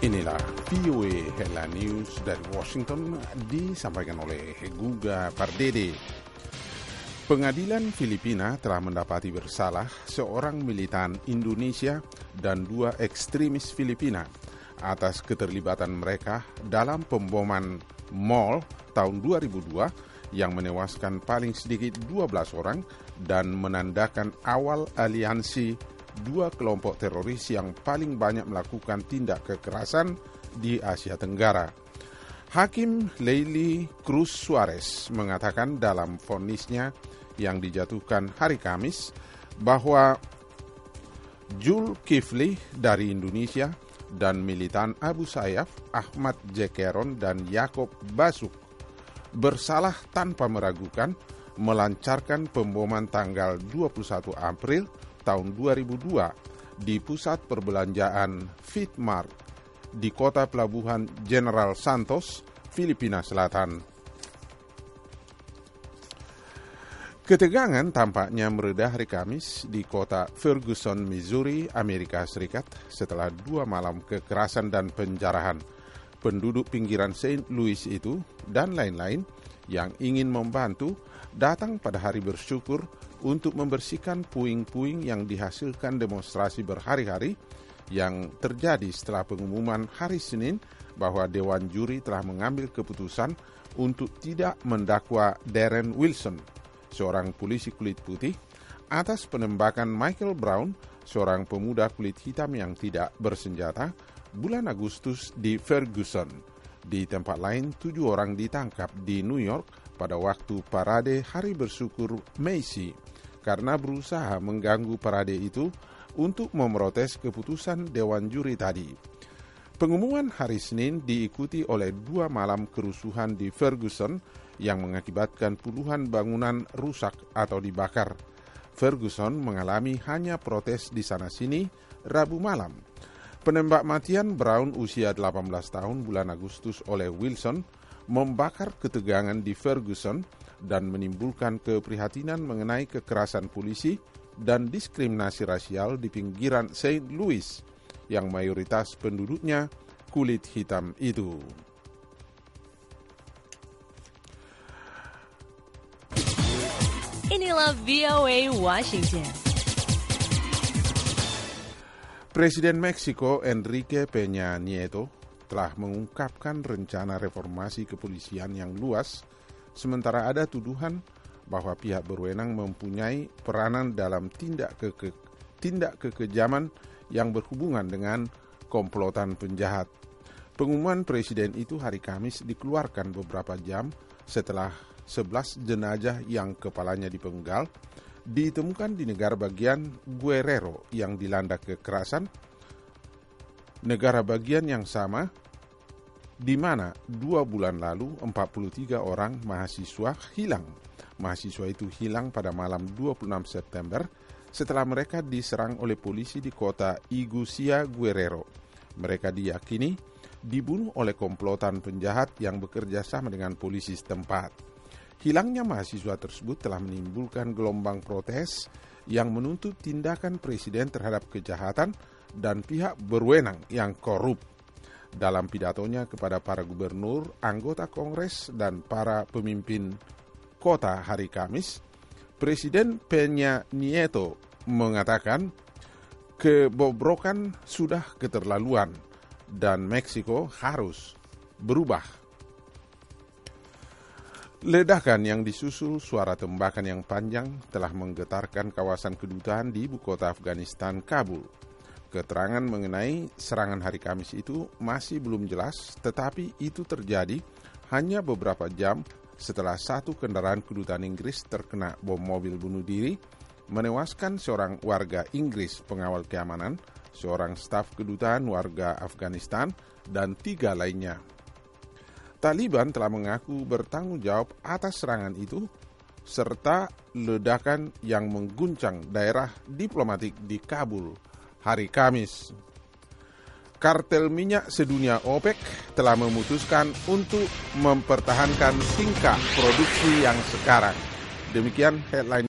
Inilah VOA Headline News dari Washington disampaikan oleh Guga Pardede. Pengadilan Filipina telah mendapati bersalah seorang militan Indonesia dan 2 ekstremis Filipina atas keterlibatan mereka dalam pemboman mall tahun 2002 yang menewaskan paling sedikit 12 orang dan menandakan awal aliansi 2 kelompok teroris yang paling banyak melakukan tindak kekerasan di Asia Tenggara. Hakim Leili Cruz Suarez mengatakan dalam vonisnya yang dijatuhkan hari Kamis bahwa Jul Kifli dari Indonesia dan militan Abu Sayyaf, Ahmad Jekeron dan Yakob Basuk bersalah tanpa meragukan melancarkan pemboman tanggal 21 April tahun 2002 di pusat perbelanjaan Fitmart di kota pelabuhan General Santos, Filipina Selatan. Ketegangan tampaknya mereda hari Kamis di kota Ferguson, Missouri, Amerika Serikat setelah 2 malam kekerasan dan penjarahan. Penduduk pinggiran St. Louis itu dan lain-lain yang ingin membantu datang pada hari bersyukur untuk membersihkan puing-puing yang dihasilkan demonstrasi berhari-hari yang terjadi setelah pengumuman hari Senin bahwa Dewan Juri telah mengambil keputusan untuk tidak mendakwa Darren Wilson, seorang polisi kulit putih, atas penembakan Michael Brown, seorang pemuda kulit hitam yang tidak bersenjata, bulan Agustus di Ferguson. Di tempat lain, 7 orang ditangkap di New York pada waktu parade Hari Bersyukur Macy karena berusaha mengganggu parade itu untuk memprotes keputusan Dewan Juri tadi. Pengumuman hari Senin diikuti oleh 2 malam kerusuhan di Ferguson yang mengakibatkan puluhan bangunan rusak atau dibakar. Ferguson mengalami hanya protes di sana-sini Rabu malam. Penembak matian Brown usia 18 tahun bulan Agustus oleh Wilson membakar ketegangan di Ferguson dan menimbulkan keprihatinan mengenai kekerasan polisi dan diskriminasi rasial di pinggiran St. Louis yang mayoritas penduduknya kulit hitam itu. Inilah VOA Washington. Presiden Meksiko Enrique Peña Nieto telah mengungkapkan rencana reformasi kepolisian yang luas, sementara ada tuduhan bahwa pihak berwenang mempunyai peranan dalam tindak kekejaman yang berhubungan dengan komplotan penjahat. Pengumuman presiden itu hari Kamis dikeluarkan beberapa jam setelah 11 jenazah yang kepalanya dipenggal ditemukan di negara bagian Guerrero yang dilanda kekerasan, negara bagian yang sama di mana 2 bulan lalu 43 orang mahasiswa hilang. Mahasiswa itu hilang pada malam 26 September setelah mereka diserang oleh polisi di kota Igucia, Guerrero. Mereka diyakini dibunuh oleh komplotan penjahat yang bekerja sama dengan polisi setempat. Hilangnya mahasiswa tersebut telah menimbulkan gelombang protes yang menuntut tindakan presiden terhadap kejahatan dan pihak berwenang yang korup. Dalam pidatonya kepada para gubernur, anggota Kongres, dan para pemimpin kota hari Kamis, Presiden Peña Nieto mengatakan kebobrokan sudah keterlaluan dan Meksiko harus berubah. Ledakan yang disusul suara tembakan yang panjang telah menggetarkan kawasan kedutaan di ibu kota Afghanistan, Kabul. Keterangan mengenai serangan hari Kamis itu masih belum jelas, tetapi itu terjadi hanya beberapa jam setelah 1 kendaraan kedutaan Inggris terkena bom mobil bunuh diri, menewaskan seorang warga Inggris pengawal keamanan, seorang staf kedutaan warga Afghanistan, dan 3 lainnya. Taliban telah mengaku bertanggung jawab atas serangan itu, serta ledakan yang mengguncang daerah diplomatik di Kabul hari Kamis. Kartel minyak sedunia OPEC telah memutuskan untuk mempertahankan tingkat produksi yang sekarang. Demikian headline.